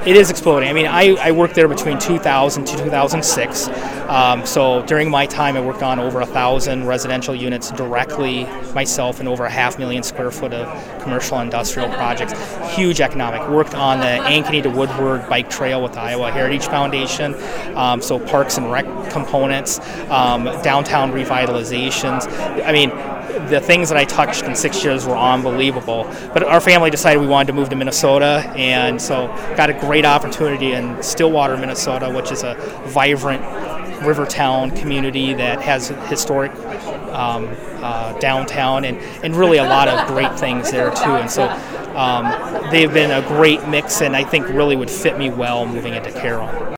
It is exploding. I mean, I worked there between 2000 to 2006. So during my time, I worked on over 1,000 residential units directly myself and over 500,000 square foot of commercial and industrial projects. Huge economic. Worked on the Ankeny to Woodward bike trail with the Iowa Heritage Foundation. So parks and rec components, downtown revitalizations. I mean, the things that I touched in 6 years were unbelievable. But our family decided we wanted to move to Minnesota, and so got a great opportunity in Stillwater, Minnesota, which is a vibrant river town community that has historic downtown and really a lot of great things there too. And so they've been a great mix, and I think really would fit me well moving into Carroll.